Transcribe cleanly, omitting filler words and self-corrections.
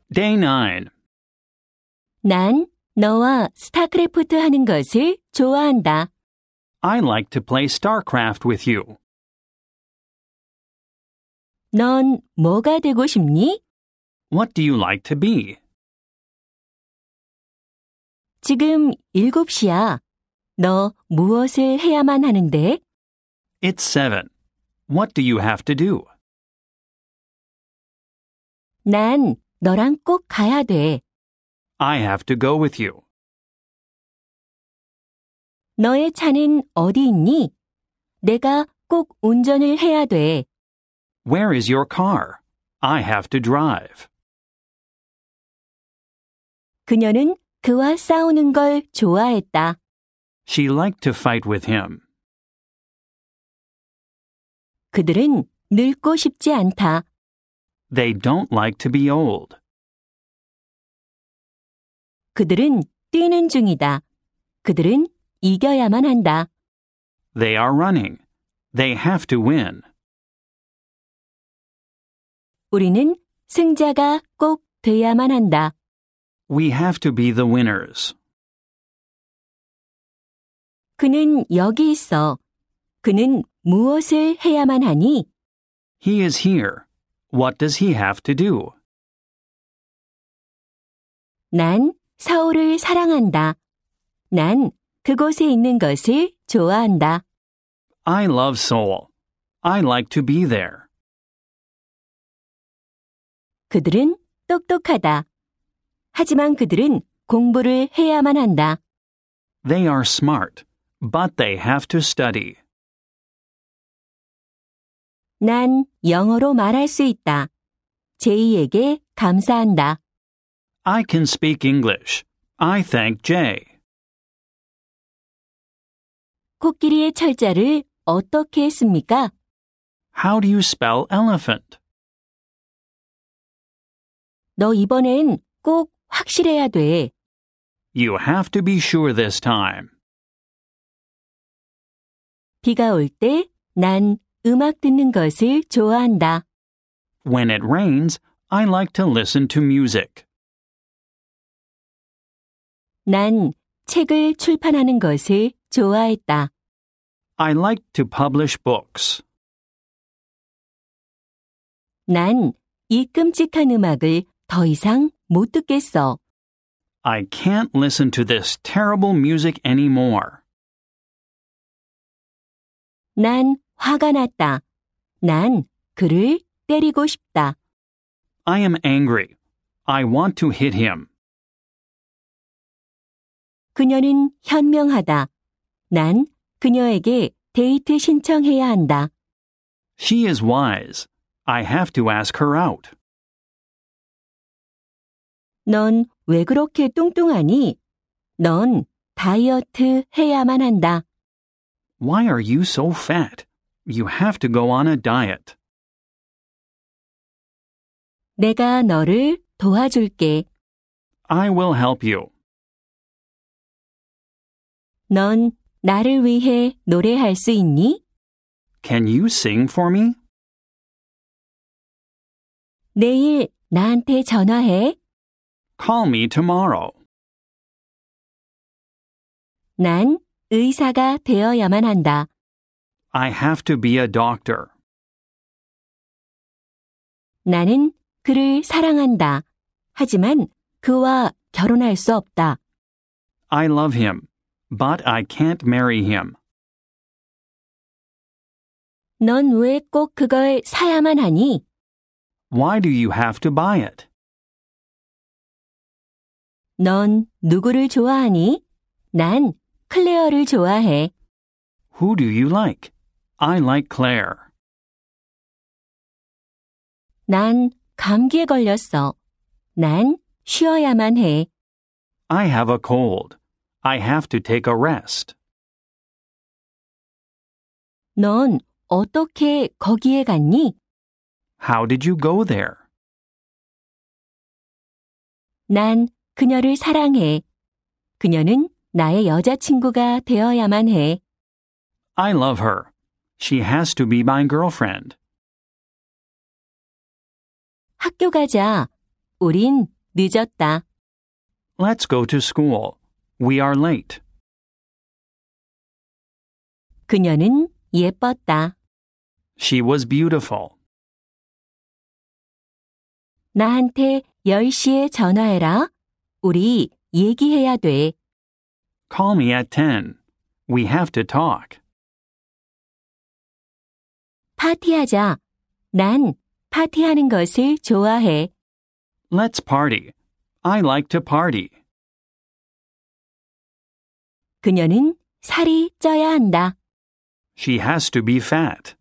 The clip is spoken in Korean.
Day 9. 난 너와 스타크래프트 하는 것을 좋아한다. I like to play StarCraft with you. 넌 뭐가 되고 싶니? What do you like to be? 지금 7시야. 너 무엇을 해야만 하는데? It's 7. What do you have to do? 난 너랑 꼭 가야 돼. I have to go with you. 너의 차는 어디 있니? 내가 꼭 운전을 해야 돼. Where is your car? I have to drive. 그녀는 그와 싸우는 걸 좋아했다. She liked to fight with him. 그들은 늙고 싶지 않다. They don't like to be old. 그들은 뛰는 중이다. 그들은 이겨야만 한다. They are running. They have to win. 우리는 승자가 꼭 돼야만 한다. We have to be the winners. 그는 여기 있어. 그는 무엇을 해야만 하니? He is here. What does he have to do? 난 서울을 사랑한다. 난 그곳에 있는 것을 좋아한다. I love Seoul. I like to be there. 그들은 똑똑하다. 하지만 그들은 공부를 해야만 한다. They are smart, but they have to study. 난 영어로 말할 수 있다. 제이에게 감사한다. I can speak English. I thank Jay. 코끼리의 철자를 어떻게 했습니까? How do you spell elephant? 너 이번엔 꼭 확실해야 돼. You have to be sure this time. 비가 올 때 난 음악 듣는 것을 좋아한다. When it rains, I like to listen to music. 난 책을 출판하는 것을 좋아했다. I like to publish books. 난 이 끔찍한 음악을 더 이상 못 듣겠어. I can't listen to this terrible music anymore. 난 화가 났다. 난 그를 때리고 싶다. I am angry. I want to hit him. 그녀는 현명하다. 난 그녀에게 데이트 신청해야 한다. She is wise. I have to ask her out. 넌 왜 그렇게 뚱뚱하니? 넌 다이어트 해야만 한다. Why are you so fat? You have to go on a diet. 내가 너를 도와줄게. I will help you. 넌 나를 위해 노래할 수 있니? Can you sing for me? 내일 나한테 전화해. Call me tomorrow. 난 의사가 되어야만 한다. I have to be a doctor. 나는 그를 사랑한다. 하지만 그와 결혼할 수 없다. I love him, but I can't marry him. 넌 왜 꼭 그걸 사야만 하니? Why do you have to buy it? 넌 누구를 좋아하니? 난 클레어를 좋아해. Who do you like? I like Claire. 난 감기에 걸렸어. 난 쉬어야만 해. I have a cold. I have to take a rest. 넌 어떻게 거기에 갔니? How did you go there? 난 그녀를 사랑해. 그녀는 나의 여자친구가 되어야만 해. I love her. She has to be my girlfriend. 학교 가자. 우린 늦었다. Let's go to school. We are late. 그녀는 예뻤다. She was beautiful. 나한테 10시에 전화해라. 우리 얘기해야 돼. Call me at 10. We have to talk. 파티하자. 난 파티하는 것을 좋아해. Let's party. I like to party. 그녀는 살이 쪄야 한다. She has to be fat.